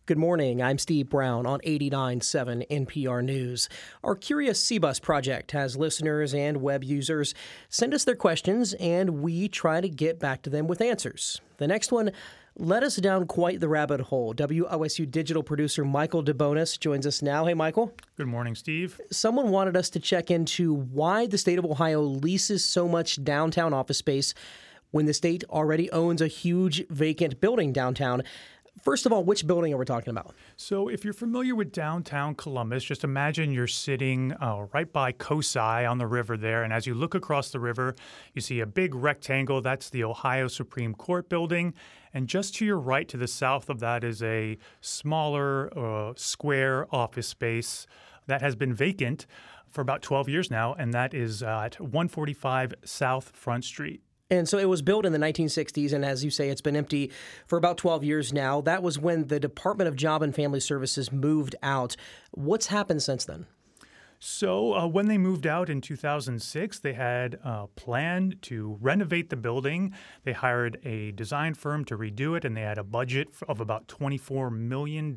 Good morning. I'm Steve Brown on 89.7 NPR News. Our Curious C-Bus project has listeners and web users send us their questions, and we try to get back to them with answers. The next one led us down quite the rabbit hole. WOSU digital producer Michael DeBonis joins us now. Hey, Michael. Good morning, Steve. Someone wanted us to check into why the state of Ohio leases so much downtown office space when the state already owns a huge vacant building downtown. First of all, which building are we talking about? So if you're familiar with downtown Columbus, just imagine you're sitting right by COSI on the river there. And as you look across the river, you see a big rectangle. That's the Ohio Supreme Court building. And just to your right, to the south of that, is a smaller square office space that has been vacant for about 12 years now. And that is at 145 South Front Street. And so it was built in the 1960s, and as you say, it's been empty for about 12 years now. That was when the Department of Job and Family Services moved out. What's happened since then? So when they moved out in 2006, they had planned to renovate the building. They hired a design firm to redo it, and they had a budget of about $24 million.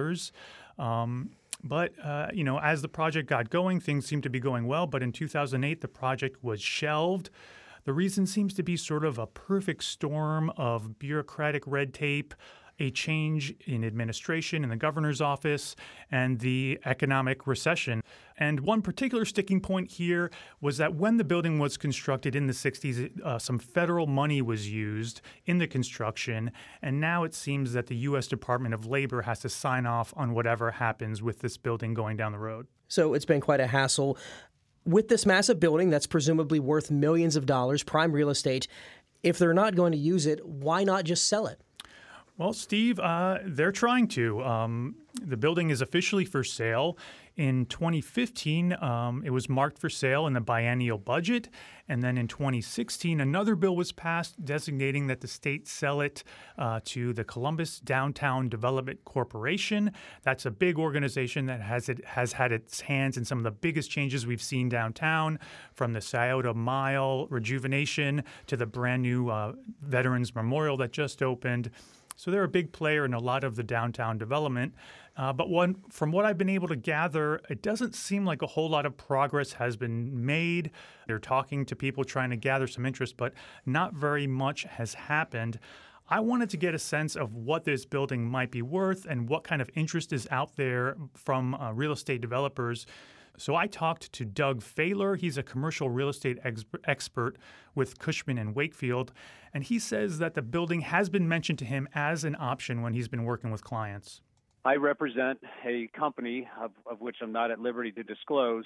But as the project got going, things seemed to be going well. But in 2008, the project was shelved. The reason seems to be sort of a perfect storm of bureaucratic red tape, a change in administration in the governor's office, and the economic recession. And one particular sticking point here was that when the building was constructed in the 60s, some federal money was used in the construction, and now it seems that the U.S. Department of Labor has to sign off on whatever happens with this building going down the road. So it's been quite a hassle. With this massive building that's presumably worth millions of dollars, prime real estate, if they're not going to use it, why not just sell it? Well, Steve, they're trying to. The building is officially for sale. In 2015, it was marked for sale in the biennial budget. And then in 2016, another bill was passed designating that the state sell it to the Columbus Downtown Development Corporation. That's a big organization that has had its hands in some of the biggest changes we've seen downtown, from the Scioto Mile rejuvenation to the brand new Veterans Memorial that just opened. So they're a big player in a lot of the downtown development. But from what I've been able to gather, it doesn't seem like a whole lot of progress has been made. They're talking to people, trying to gather some interest, but not very much has happened. I wanted to get a sense of what this building might be worth and what kind of interest is out there from real estate developers. So I talked to Doug Fahler. He's a commercial real estate expert with Cushman & Wakefield, and he says that the building has been mentioned to him as an option when he's been working with clients. I represent a company of which I'm not at liberty to disclose,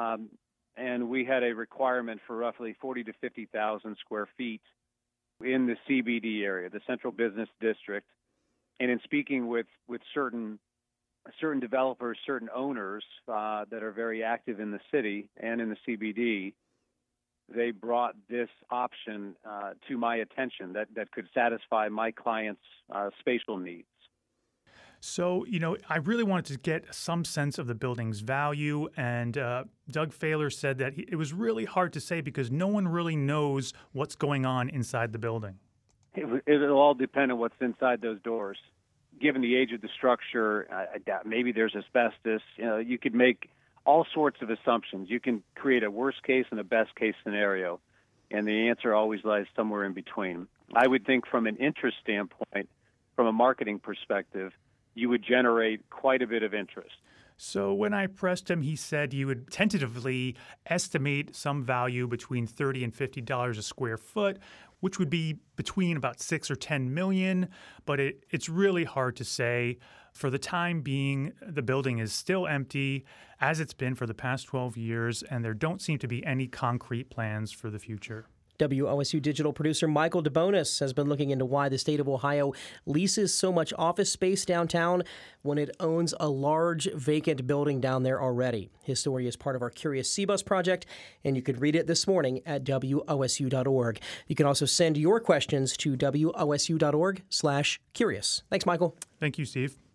and we had a requirement for roughly 40 to 50,000 square feet in the CBD area, the Central Business District. And in speaking with certain developers, certain owners that are very active in the city and in the CBD, they brought this option to my attention that could satisfy my clients' spatial needs. So, I really wanted to get some sense of the building's value, and Doug Fahler said that it was really hard to say because no one really knows what's going on inside the building. It'll all depend on what's inside those doors. Given the age of the structure, I doubt maybe there's asbestos. You could make all sorts of assumptions. You can create a worst case and a best case scenario, and the answer always lies somewhere in between. I would think from an interest standpoint, from a marketing perspective, you would generate quite a bit of interest. So when I pressed him, he said he would tentatively estimate some value between $30 and $50 a square foot, which would be between about $6 or $10 million. But it's really hard to say. For the time being, the building is still empty, as it's been for the past 12 years, and there don't seem to be any concrete plans for the future. WOSU digital producer Michael DeBonis has been looking into why the state of Ohio leases so much office space downtown when it owns a large vacant building down there already. His story is part of our Curious C-Bus project, and you could read it this morning at WOSU.org. You can also send your questions to WOSU.org/curious. Thanks, Michael. Thank you, Steve.